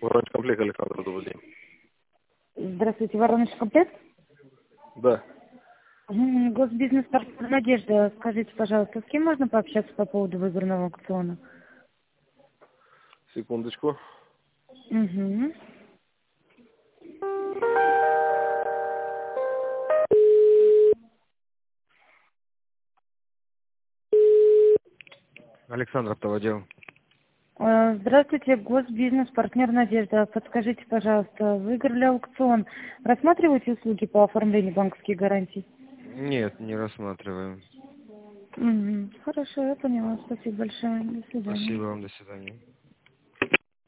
Воронеж комплект, Александр, добрый день. Здравствуйте, Воронеж комплект? Да. Госбизнес-партнер Надежда. Скажите, пожалуйста, с кем можно пообщаться по поводу выборного аукциона? Секундочку. Угу. Александр, автоводел. Здравствуйте, госбизнес-партнер Надежда. Подскажите, пожалуйста, выиграли аукцион. Рассматриваете услуги по оформлению банковских гарантий? Нет, не рассматриваем. Угу. Хорошо, я поняла. Спасибо большое. До свидания. Спасибо вам, до свидания.